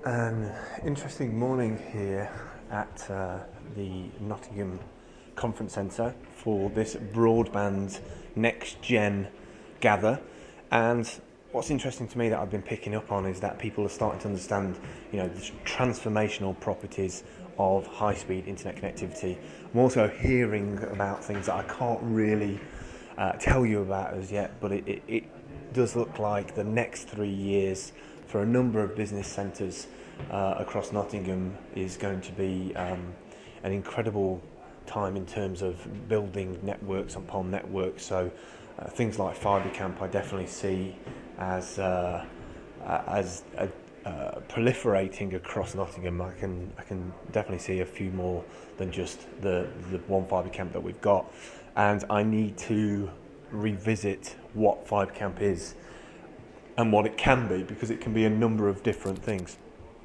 An interesting morning here at the Nottingham Conference Centre for this broadband next gen gather. And what's interesting to me that I've been picking up on is that people are starting to understand, the transformational properties of high-speed internet connectivity. I'm also hearing about things that I can't really tell you about as yet, but it does look like the next 3 years for a number of business centres across Nottingham is going to be an incredible time in terms of building networks upon networks. So things like FibreCamp I definitely see as proliferating across Nottingham. I can definitely see a few more than just the one FibreCamp that we've got, and I need to revisit what FibreCamp is and what it can be, because it can be a number of different things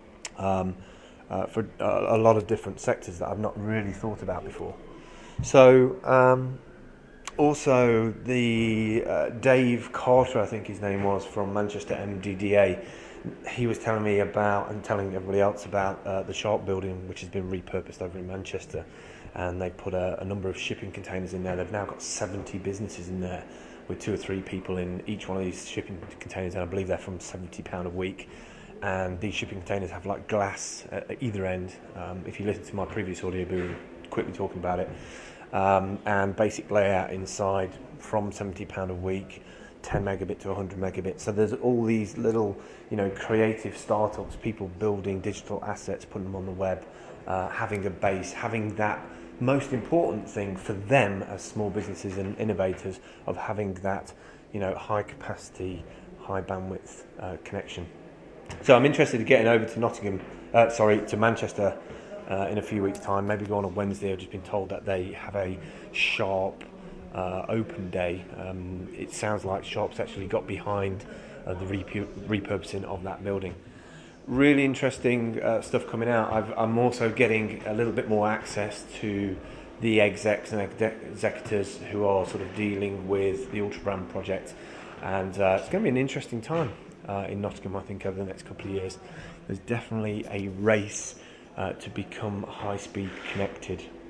for a lot of different sectors that I've not really thought about before. So also the Dave Carter, I think his name was, from Manchester MDDA, he was telling me about, and telling everybody else about, the Sharp building, which has been repurposed over in Manchester, and they put a number of shipping containers in there. They've now got 70 businesses in there with 2 or 3 people in each one of these shipping containers, and I believe they're from £70 a week. And these shipping containers have like glass at either end. If you listen to my previous audio, we were quickly talking about it. And basic layout inside from £70 a week, 10 megabit to 100 megabit. So there's all these little, creative startups, people building digital assets, putting them on the web, having a base, having that most important thing for them as small businesses and innovators of having that, high capacity, high bandwidth connection. So I'm interested in getting over to to Manchester in a few weeks' time. Maybe go on a Wednesday. I've just been told that they have a Sharp open day. It sounds like Sharp's actually got behind the repurposing of that building. Really interesting stuff coming out. I'm also getting a little bit more access to the execs and executors who are sort of dealing with the Ultrabrand project, and it's going to be an interesting time in Nottingham, I think, over the next couple of years. There's definitely a race to become high-speed connected.